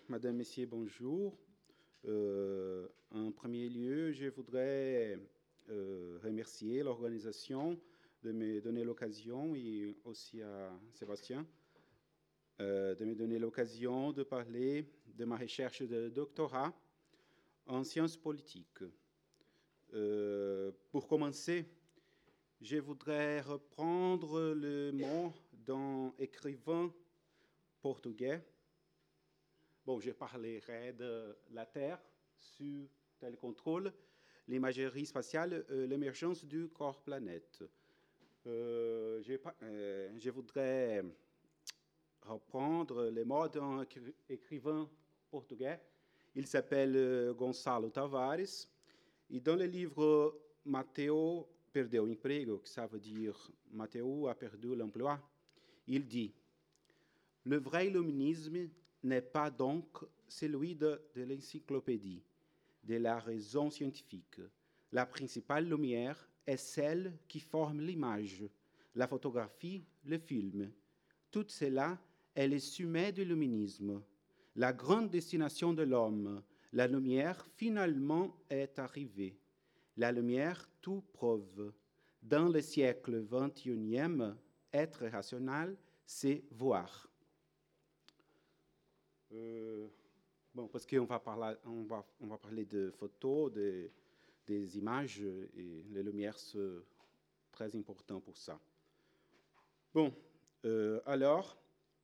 Madame, Messieurs, bonjour. En premier lieu, je voudrais remercier l'organisation de me donner l'occasion, et aussi à Sébastien, de me donner l'occasion de parler de ma recherche de doctorat en sciences politiques. Pour commencer, je voudrais reprendre le mot d'un écrivain portugais. Bon, je parlerai de la Terre sous télécontrôle, l'imagerie spatiale, l'émergence du corps-planète. Je voudrais reprendre les mots d'un écrivain portugais. Il s'appelle Gonçalo Tavares. Et dans le livre Mateo perdeu o emprego, que ça veut dire Mateo a perdu l'emploi, il dit « Le vrai illuminisme n'est pas donc celui de l'encyclopédie, de la raison scientifique. La principale lumière est celle qui forme l'image, la photographie, le film. Tout cela est le sommet du luminisme. La grande destination de l'homme, la lumière, finalement est arrivée. La lumière tout prouve. Dans le siècle XXIe, être rationnel, c'est voir. » Bon, parce qu'on va parler de photos, des images, et les lumières sont très importantes pour ça. Bon, alors,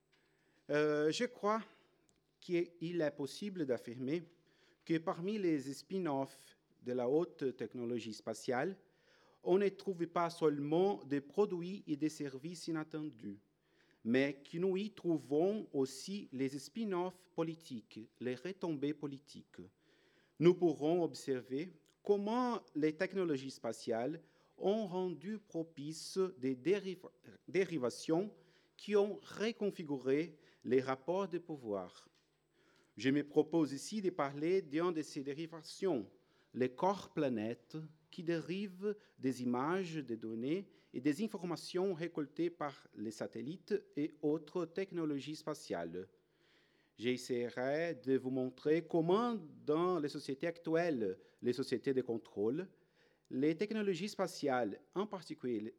je crois qu'il est possible d'affirmer que parmi les spin-offs de la haute technologie spatiale, on ne trouve pas seulement des produits et des services inattendus, mais que nous y trouvons aussi les spin-offs politiques, les retombées politiques. Nous pourrons observer comment les technologies spatiales ont rendu propices des dérivations qui ont reconfiguré les rapports de pouvoir. Je me propose ici de parler d'une de ces dérivations, les corps-planètes, qui dérivent des images, des données et des informations récoltées par les satellites et autres technologies spatiales. J'essaierai de vous montrer comment, dans les sociétés actuelles, les sociétés de contrôle, les technologies spatiales, en particulier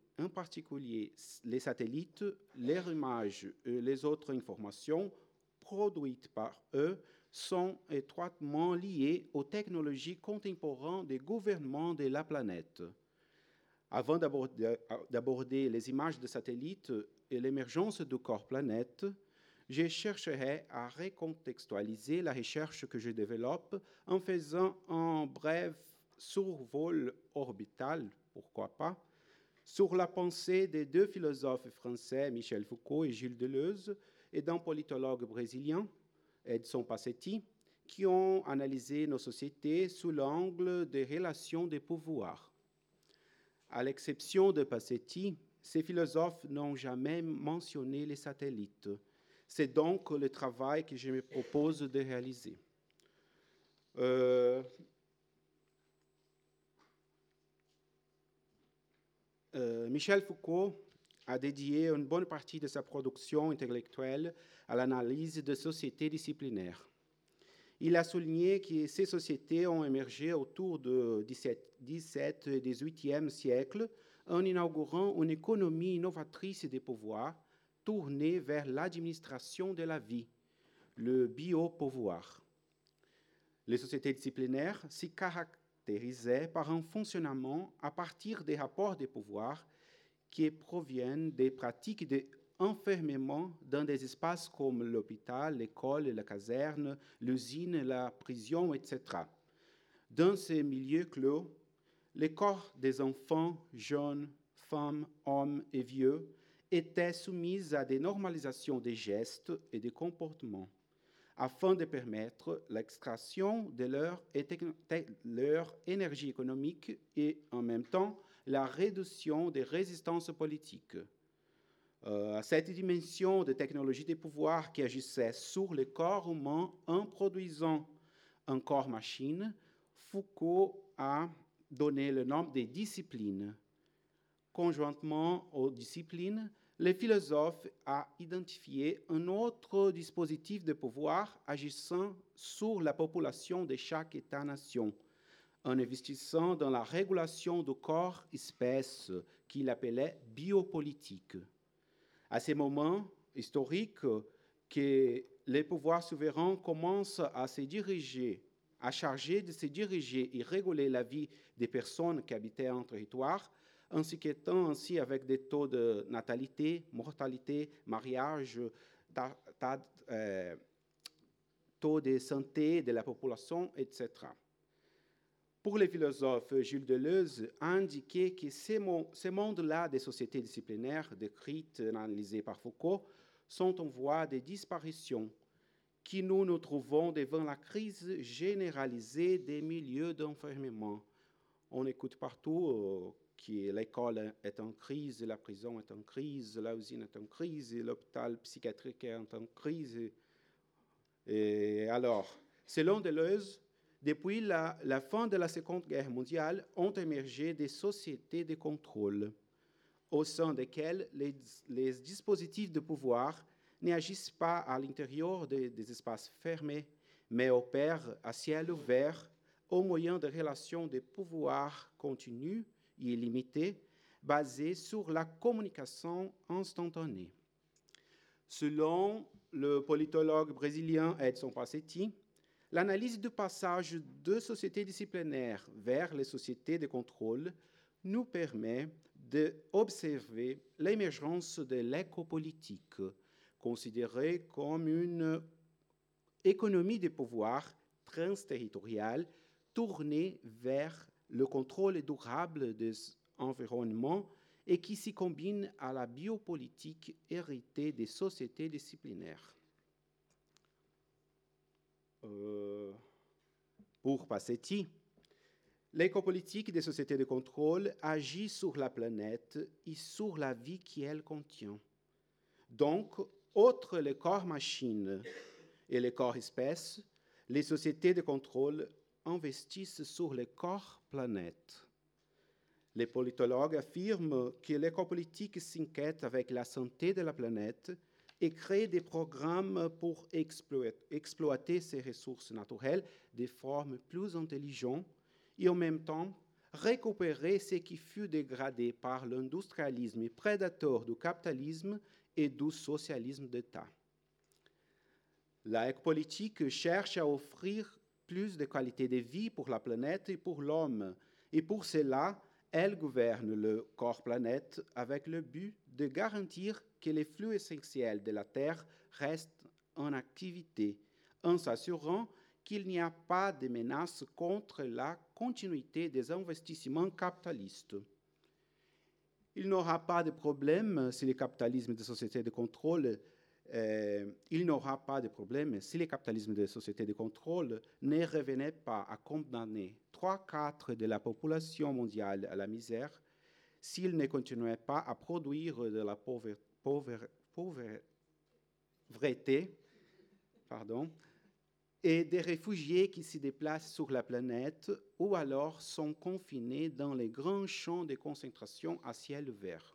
les satellites, leurs images et les autres informations produites par eux, sont étroitement liées aux technologies contemporaines des gouvernements de la planète. Avant d'aborder les images de satellites et l'émergence du corps-planète, je chercherai à recontextualiser la recherche que je développe en faisant un bref survol orbital, pourquoi pas, sur la pensée des deux philosophes français, Michel Foucault et Gilles Deleuze, et d'un politologue brésilien, Edson Passetti, qui ont analysé nos sociétés sous l'angle des relations de pouvoir. À l'exception de Passetti, ces philosophes n'ont jamais mentionné les satellites. C'est donc le travail que je me propose de réaliser. Michel Foucault a dédié une bonne partie de sa production intellectuelle à l'analyse de sociétés disciplinaires. Il a souligné que ces sociétés ont émergé autour du XVIIe et XVIIIe siècle en inaugurant une économie innovatrice des pouvoirs tournée vers l'administration de la vie, le biopouvoir. Les sociétés disciplinaires s'y caractérisaient par un fonctionnement à partir des rapports de pouvoir qui proviennent des pratiques d'enfermement dans des espaces comme l'hôpital, l'école, la caserne, l'usine, la prison, etc. Dans ces milieux clos, les corps des enfants, jeunes, femmes, hommes et vieux étaient soumis à des normalisations des gestes et des comportements, afin de permettre l'extraction de leur énergie économique et, en même temps, la réduction des résistances politiques. À cette dimension de technologie des pouvoirs qui agissait sur le corps humain en produisant un corps-machine, Foucault a donné le nom de disciplines. Conjointement aux disciplines, les philosophes ont identifié un autre dispositif de pouvoir agissant sur la population de chaque État-nation, en investissant dans la régulation du corps-espèce qu'il appelait biopolitique. À ce moment historique, que les pouvoirs souverains commencent à se diriger, à charger de se diriger et réguler la vie des personnes qui habitaient un territoire, ainsi qu'étant ainsi avec des taux de natalité, mortalité, mariage, taux de santé de la population, etc. Pour les philosophes, Gilles Deleuze a indiqué que ces mondes-là des sociétés disciplinaires, décrites et analysées par Foucault, sont en voie de disparition, que nous nous trouvons devant la crise généralisée des milieux d'enfermement. On écoute partout que l'école est en crise, la prison est en crise, la usine est en crise, l'hôpital psychiatrique est en crise. Et alors, selon Deleuze, depuis la fin de la Seconde Guerre mondiale, ont émergé des sociétés de contrôle, au sein desquelles les dispositifs de pouvoir n'agissent pas à l'intérieur des espaces fermés, mais opèrent à ciel ouvert au moyen de relations de pouvoir continues et illimitées, basées sur la communication instantanée. Selon le politologue brésilien Edson Passetti, l'analyse du passage de sociétés disciplinaires vers les sociétés de contrôle nous permet d'observer l'émergence de l'écopolitique, considérée comme une économie de pouvoir transterritoriale tournée vers le contrôle durable des environnements et qui s'y combine à la biopolitique héritée des sociétés disciplinaires. Pour Passetti, l'écopolitique des sociétés de contrôle agit sur la planète et sur la vie qu'elle contient. Donc, outre les corps-machines et les corps-espèces, les sociétés de contrôle investissent sur les corps-planètes. Les politologues affirment que l'écopolitique s'inquiète avec la santé de la planète et crée des programmes pour exploiter ces ressources naturelles de forme plus intelligente et en même temps récupérer ce qui fut dégradé par l'industrialisme prédateur du capitalisme et du socialisme d'État. La politique cherche à offrir plus de qualité de vie pour la planète et pour l'homme, et pour cela, elle gouverne le corps-planète avec le but de garantir que les flux essentiels de la Terre restent en activité, en s'assurant qu'il n'y a pas de menace contre la continuité des investissements capitalistes. Il n'aura pas de problème si le capitalisme des sociétés de contrôle il n'aura pas de problème si le capitalisme des sociétés de contrôle ne revenait pas à condamner 3/4 de la population mondiale à la misère s'il ne continuait pas à produire de la pauvreté et des réfugiés qui se déplacent sur la planète ou alors sont confinés dans les grands champs de concentration à ciel ouvert.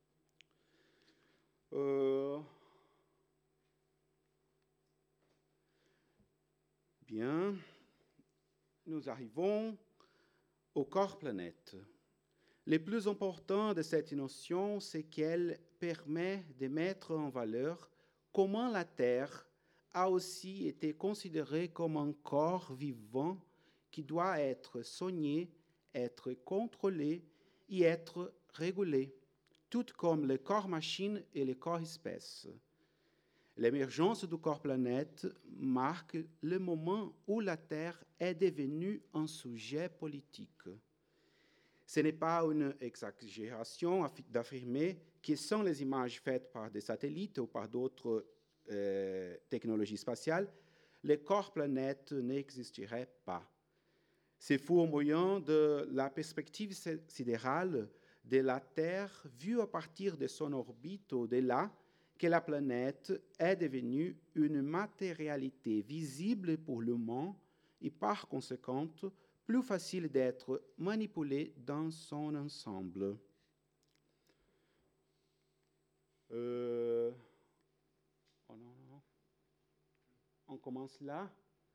Bien, nous arrivons au corps-planète. Le plus important de cette notion, c'est qu'elle permet de mettre en valeur comment la Terre a aussi été considérée comme un corps vivant qui doit être soigné, être contrôlé et être régulé, tout comme les corps-machines et les corps-espèces. L'émergence du corps-planète marque le moment où la Terre est devenue un sujet politique. Ce n'est pas une exagération d'affirmer que sans les images faites par des satellites ou par d'autres technologies spatiales, le corps-planète n'existerait pas. C'est fou au moyen de la perspective sidérale de la Terre vue à partir de son orbite au-delà que la planète est devenue une matérialité visible pour l'humain et par conséquent plus facile d'être manipulée dans son ensemble. Oh non, non. On commence là.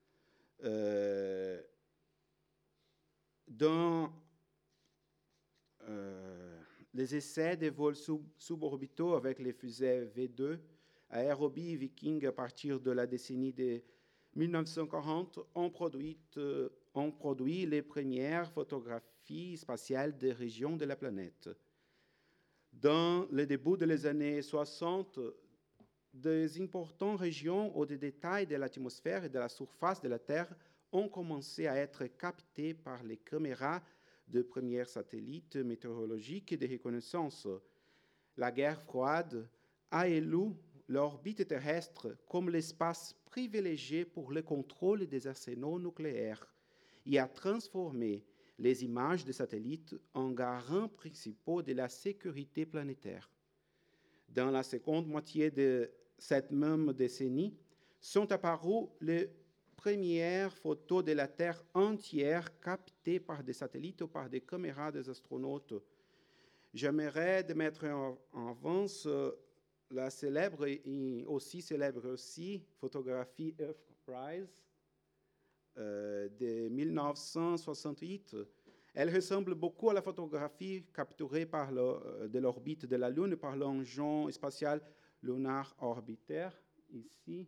Dans les essais de vols suborbitaux avec les fusées V2, Aerobee et Viking, à partir de la décennie de 1940, ont produit les premières photographies spatiales des régions de la planète. Dans le début des années 60, des importantes régions ou des détails de l'atmosphère et de la surface de la Terre ont commencé à être captés par les caméras de premiers satellites météorologiques et de reconnaissance. La guerre froide a élu l'orbite terrestre comme l'espace privilégié pour le contrôle des arsenaux nucléaires et a transformé les images des satellites en garants principaux de la sécurité planétaire. Dans la seconde moitié de cette même décennie, sont apparues les premières photos de la Terre entière captées par des satellites ou par des caméras des astronautes. J'aimerais de mettre en avance la célèbre et aussi célèbre photographie Earthrise de 1968. Elle ressemble beaucoup à la photographie capturée de l'orbite de la Lune par l'engin spatial Lunar Orbiter, ici.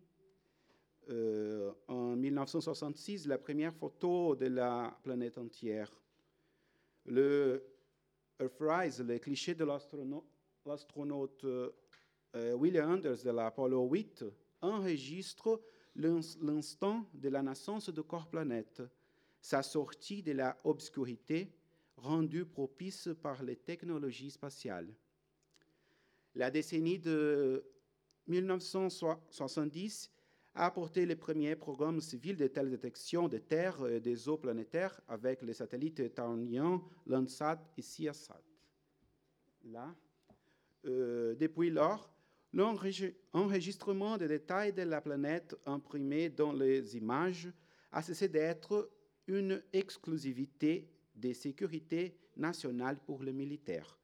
En 1966, la première photo de la planète entière. Le Earthrise, le cliché de l'astronaute William Anders de l'Apollo 8, enregistre l'instant de la naissance de Corps-Planète, sa sortie de l'obscurité rendue propice par les technologies spatiales. La décennie de 1970 a apporté les premiers programmes civils de télédétection des terres et des eaux planétaires avec les satellites états-uniens Landsat et CIASat. Là, depuis lors, l'enregistrement des détails de la planète imprimés dans les images a cessé d'être une exclusivité de sécurité nationale pour les militaires.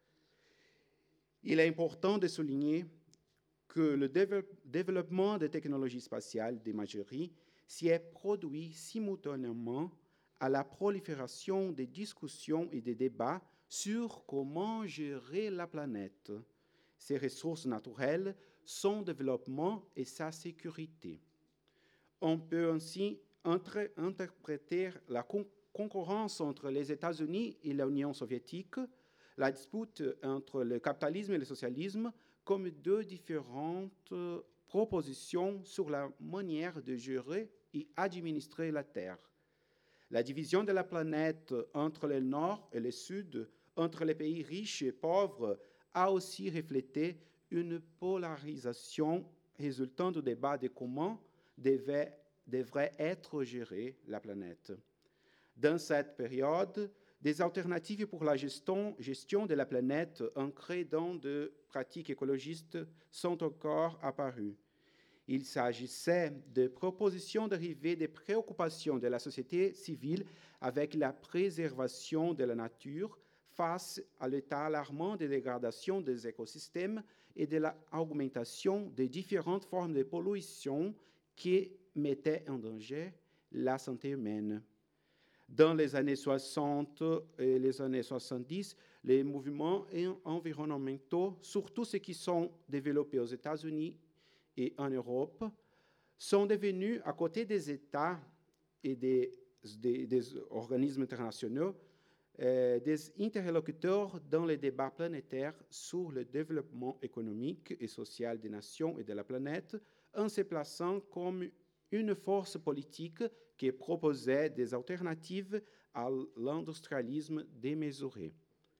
Il est important de souligner que le développement des technologies spatiales d'imagerie s'y est produit simultanément à la prolifération des discussions et des débats sur comment gérer la planète, ses ressources naturelles, son développement et sa sécurité. On peut ainsi interpréter la concurrence entre les États-Unis et l'Union soviétique, la dispute entre le capitalisme et le socialisme, comme deux différentes propositions sur la manière de gérer et administrer la Terre. La division de la planète entre le Nord et le Sud, entre les pays riches et pauvres, a aussi reflété une polarisation résultant du débat de comment devrait être gérée la planète. Dans cette période, des alternatives pour la gestion de la planète ancrées dans des pratiques écologistes sont encore apparues. Il s'agissait de propositions dérivées des préoccupations de la société civile avec la préservation de la nature face à l'état alarmant de dégradation des écosystèmes et de l'augmentation des différentes formes de pollution qui mettaient en danger la santé humaine. Dans les années 60 et les années 70, les mouvements environnementaux, surtout ceux qui sont développés aux États-Unis et en Europe, sont devenus, à côté des États et des organismes internationaux, des interlocuteurs dans les débats planétaires sur le développement économique et social des nations et de la planète, en se plaçant comme une force politique qui proposait des alternatives à l'industrialisme démesuré.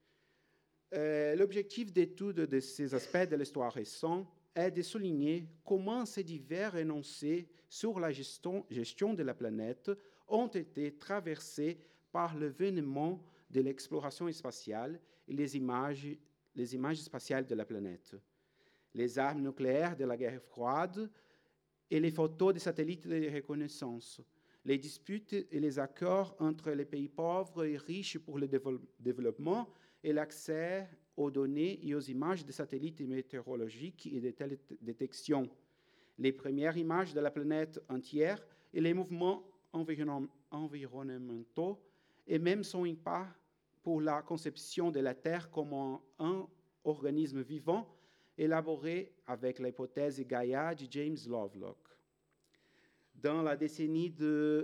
L'objectif d'étude de ces aspects de l'histoire récente est de souligner comment ces divers énoncés sur la gestion de la planète ont été traversés par l'événement de l'exploration spatiale et les images spatiales de la planète. Les armes nucléaires de la guerre froide et les photos des satellites de reconnaissance, les disputes et les accords entre les pays pauvres et riches pour le développement et l'accès aux données et aux images des satellites météorologiques et de télédétection, les premières images de la planète entière et les mouvements environnementaux et même son impact pour la conception de la Terre comme un organisme vivant élaboré avec l'hypothèse Gaïa de James Lovelock. Dans la décennie de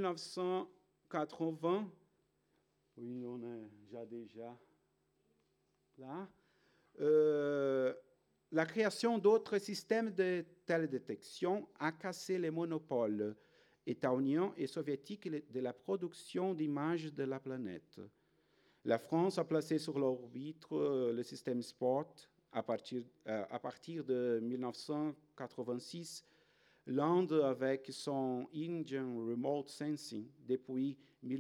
1980, oui, on est déjà là, la création d'autres systèmes de télédétection a cassé les monopoles états-uniens et soviétiques de la production d'images de la planète. La France a placé sur l'orbite le système SPOT à partir de 1986, l'Inde avec son Indian Remote Sensing depuis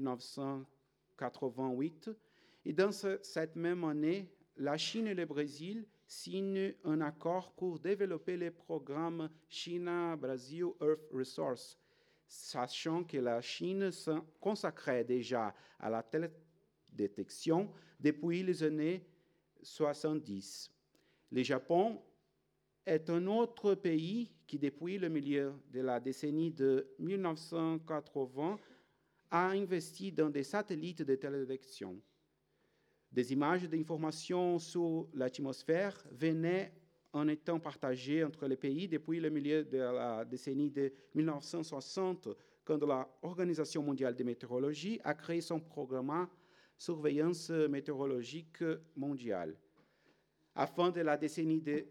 1988. Et dans cette même année, la Chine et le Brésil signent un accord pour développer le programme China-Brazil Earth Resource, sachant que la Chine se consacrait déjà à la télédétection depuis les années 70. Le Japon est un autre pays qui, depuis le milieu de la décennie de 1980, a investi dans des satellites de télédétection. Des images d'information sur l'atmosphère venaient en étant partagées entre les pays depuis le milieu de la décennie de 1960, quand l'Organisation mondiale de météorologie a créé son programme Surveillance météorologique mondiale. À la fin de la décennie de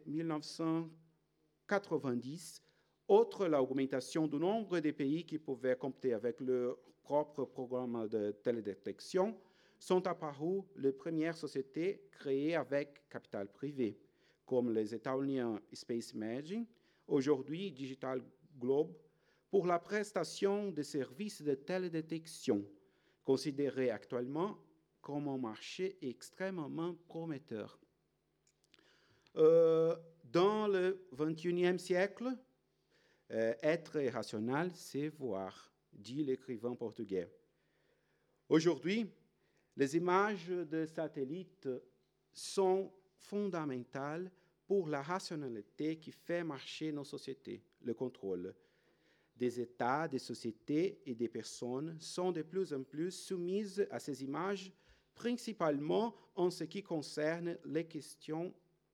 1990, outre l'augmentation du nombre de pays qui pouvaient compter avec leur propre programme de télédétection, sont apparues les premières sociétés créées avec capital privé, comme les États-Unis Space Imaging, aujourd'hui Digital Globe, pour la prestation de services de télédétection, considéré actuellement comme un marché extrêmement prometteur. Dans le XXIe siècle, être rationnel, c'est voir, dit l'écrivain portugais. Aujourd'hui, les images de satellites sont fondamentales pour la rationalité qui fait marcher nos sociétés, le contrôle. Des États, des sociétés et des personnes sont de plus en plus soumises à ces images, principalement en ce qui concerne les questions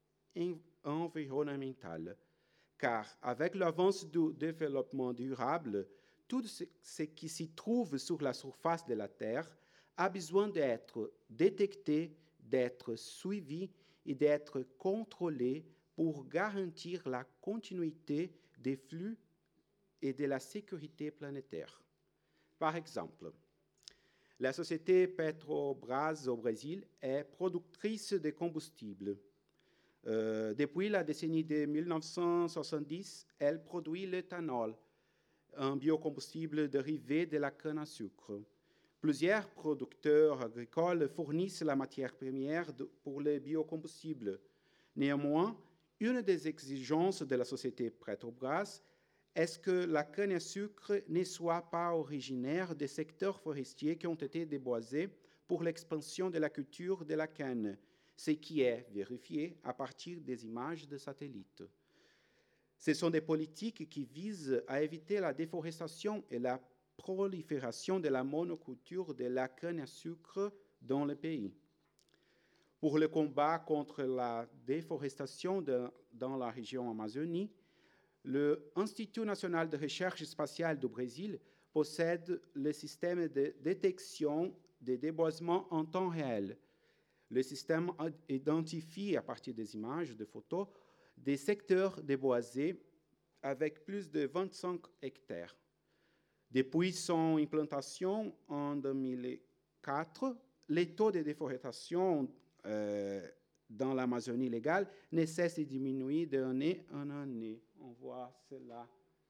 environnementales. Car avec l'avance du développement durable, tout ce qui s'y trouve sur la surface de la Terre a besoin d'être détecté, d'être suivi et d'être contrôlé pour garantir la continuité des flux et de la sécurité planétaire. Par exemple, la société Petrobras au Brésil est productrice de combustibles. Depuis la décennie de 1970, elle produit l'éthanol, un biocombustible dérivé de la canne à sucre. Plusieurs producteurs agricoles fournissent la matière première pour les biocombustibles. Néanmoins, une des exigences de la société Petrobras est que la canne à sucre ne soit pas originaire des secteurs forestiers qui ont été déboisés pour l'expansion de la culture de la canne, ce qui est vérifié à partir des images de satellites. Ce sont des politiques qui visent à éviter la déforestation et la prolifération de la monoculture de la canne à sucre dans le pays. Pour le combat contre la déforestation dans la région Amazonie, l'Institut national de recherche spatiale du Brésil possède le système de détection des déboisements en temps réel. Le système identifie à partir des images, de photos, des secteurs déboisés avec plus de 25 hectares. Depuis son implantation en 2004, les taux de déforestation dans l'Amazonie légale ne cessent de diminuer d'année en année. On voit cela.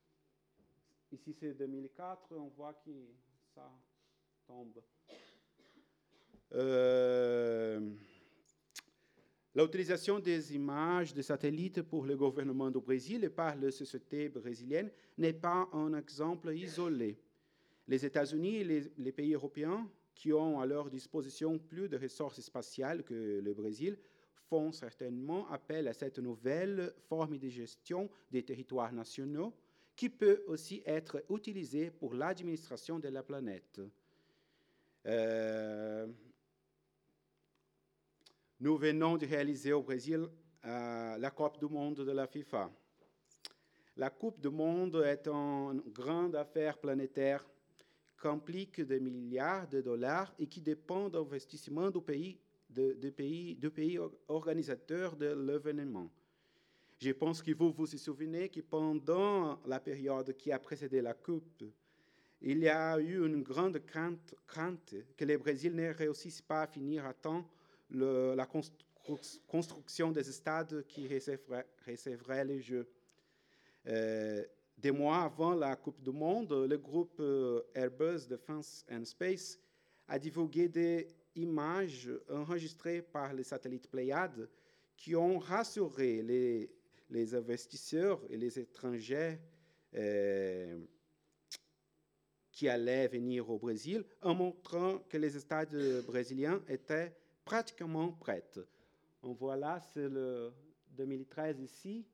Ici, c'est 2004, on voit que ça tombe. L'utilisation des images de satellites pour le gouvernement du Brésil et par les sociétés brésiliennes n'est pas un exemple isolé. Les États-Unis et les pays européens, qui ont à leur disposition plus de ressources spatiales que le Brésil, font certainement appel à cette nouvelle forme de gestion des territoires nationaux qui peut aussi être utilisée pour l'administration de la planète. Nous venons de réaliser au Brésil la Coupe du Monde de la FIFA. La Coupe du Monde est une grande affaire planétaire qui implique des milliards de dollars et qui dépend d'investissements du pays organisateurs de l'événement. Je pense que vous vous souvenez que pendant la période qui a précédé la Coupe, il y a eu une grande crainte que le Brésil ne réussisse pas à finir à temps la construction des stades qui recevraient les Jeux. Des mois avant la Coupe du Monde, le groupe Airbus Defence and Space a divulgué des images enregistrées par les satellites Pléiades qui ont rassuré les investisseurs et les étrangers qui allaient venir au Brésil, en montrant que les stades brésiliens étaient pratiquement prêts. On voit là, c'est le 2013 ici.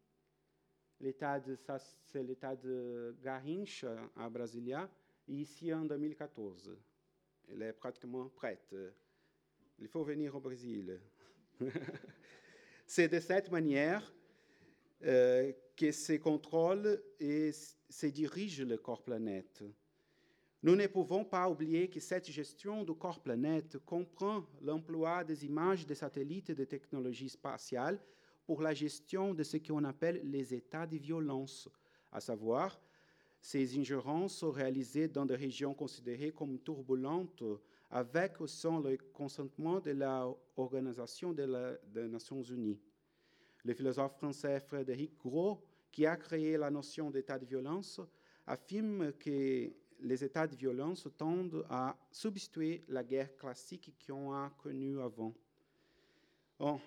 C'est l'état de Garrincha, à Brasilia, et ici en 2014. Elle est pratiquement prête. Il faut venir au Brésil. C'est de cette manière que se contrôle et se dirige le corps planète. Nous ne pouvons pas oublier que cette gestion du corps planète comprend l'emploi des images des satellites et des technologies spatiales pour la gestion de ce qu'on appelle les états de violence, à savoir ces ingérences réalisées dans des régions considérées comme turbulentes avec ou sans le consentement de l'Organisation des Nations Unies. Le philosophe français Frédéric Gros, qui a créé la notion d'état de violence, affirme que les états de violence tendent à substituer la guerre classique qu'on a connue avant. Bon,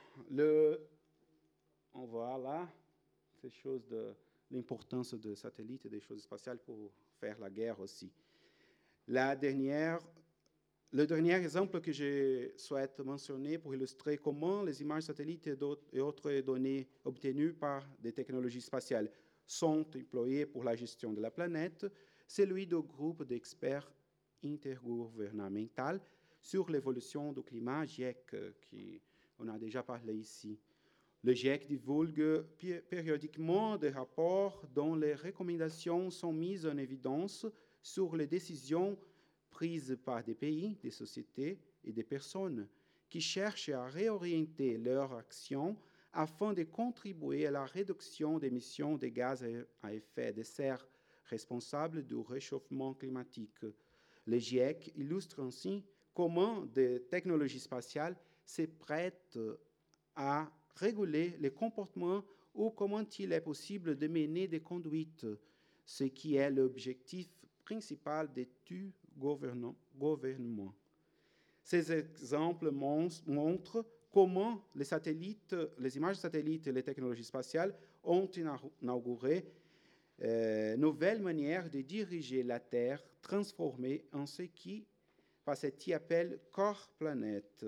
on voit là ces choses de l'importance des satellites et des choses spatiales pour faire la guerre aussi. Le dernier exemple que je souhaite mentionner pour illustrer comment les images satellites et autres données obtenues par des technologies spatiales sont employées pour la gestion de la planète, c'est celui du groupe d'experts intergouvernemental sur l'évolution du climat, GIEC, qu'on a déjà parlé ici. Le GIEC divulgue périodiquement des rapports dont les recommandations sont mises en évidence sur les décisions prises par des pays, des sociétés et des personnes qui cherchent à réorienter leurs actions afin de contribuer à la réduction d'émissions de gaz à effet de serre responsables du réchauffement climatique. Le GIEC illustre ainsi comment des technologies spatiales se prêtent à réguler les comportements ou comment il est possible de mener des conduites, ce qui est l'objectif principal de tout gouvernement. Ces exemples montrent comment les images satellites et les technologies spatiales ont inauguré nouvelles manières de diriger la Terre transformée en ce qui Passetti appelle corps-planète.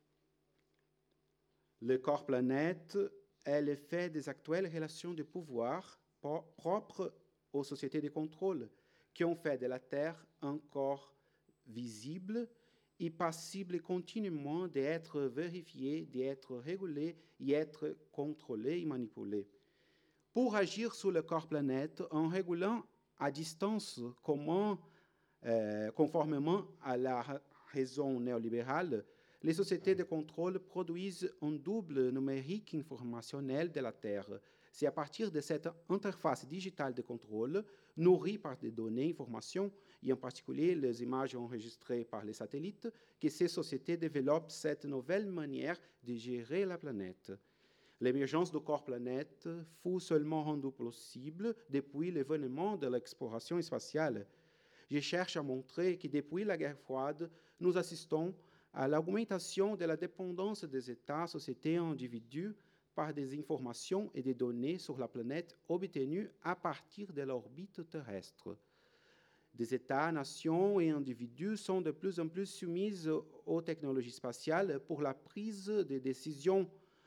Le corps-planète est l'effet des actuelles relations de pouvoir propres aux sociétés de contrôle qui ont fait de la Terre un corps visible et passible continuellement d'être vérifié, d'être régulé, d'être contrôlé et manipulé. Pour agir sur le corps-planète en régulant à distance conformément à la raison néolibérale, les sociétés de contrôle produisent un double numérique informationnel de la Terre. C'est à partir de cette interface digitale de contrôle, nourrie par des données, informations, et en particulier les images enregistrées par les satellites, que ces sociétés développent cette nouvelle manière de gérer la planète. L'émergence du corps-planète fut seulement rendue possible depuis l'événement de l'exploration spatiale. Je cherche à montrer que depuis la guerre froide, nous assistons à l'augmentation de la dépendance des États, sociétés et individus par des informations et des données sur la planète obtenues à partir de l'orbite terrestre. Des États, nations et individus sont de plus en plus soumis aux technologies spatiales pour la prise de décisions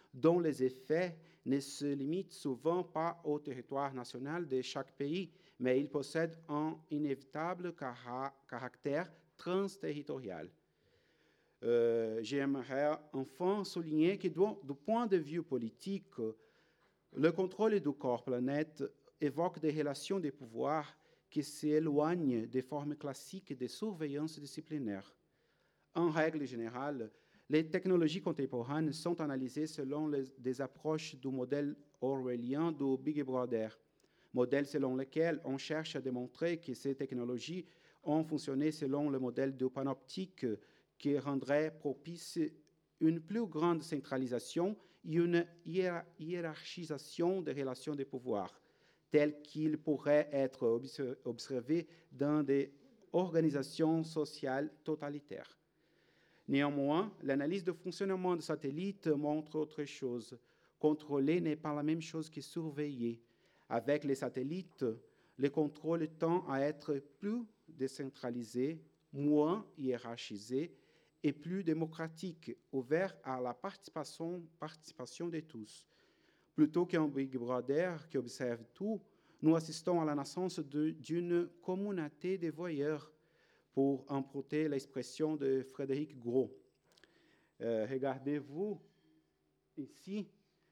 dont les effets ne se limitent souvent pas au territoire national de chaque pays, mais ils possèdent un inévitable caractère transterritorial. J'aimerais enfin souligner que du point de vue politique, le contrôle du corps-planète évoque des relations de pouvoir qui s'éloignent des formes classiques de surveillance disciplinaire. En règle générale, les technologies contemporaines sont analysées selon des approches du modèle orwellien du Big Brother, modèle selon lequel on cherche à démontrer que ces technologies ont fonctionné selon le modèle du panoptique qui rendrait propice une plus grande centralisation et une hiérarchisation des relations de pouvoir, telles qu'ils pourraient être observés dans des organisations sociales totalitaires. Néanmoins, l'analyse de fonctionnement de satellites montre autre chose. Contrôler n'est pas la même chose que surveiller. Avec les satellites, le contrôle tend à être plus décentralisé, moins hiérarchisé et plus démocratique, ouvert à la participation de tous. Plutôt qu'un Big Brother qui observe tout, nous assistons à la naissance d'une communauté de voyeurs, pour emprunter l'expression de Frédéric Gros. Regardez-vous ici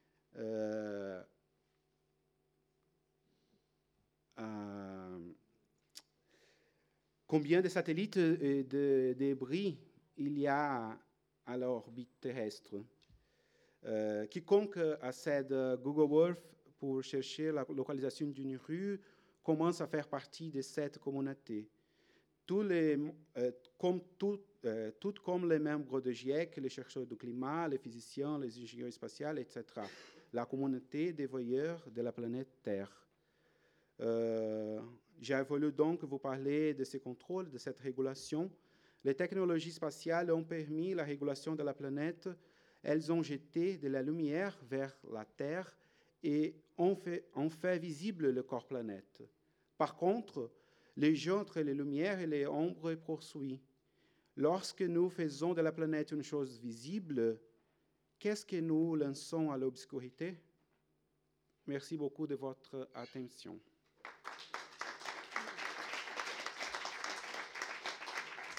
combien de satellites et de débris il y a à l'orbite terrestre. Quiconque accède à Google Earth pour chercher la localisation d'une rue commence à faire partie de cette communauté. Tout comme les membres de GIEC, les chercheurs du climat, les physiciens, les ingénieurs spatiaux, etc. La communauté des voyeurs de la planète Terre. J'ai voulu donc vous parler de ces contrôles, de cette régulation. Les technologies spatiales ont permis la régulation de la planète. Elles ont jeté de la lumière vers la Terre et ont fait visible le corps planète. Par contre, le jeu entre les lumières et les ombres est poursuivi. Lorsque nous faisons de la planète une chose visible, qu'est-ce que nous lançons à l'obscurité? Merci beaucoup de votre attention.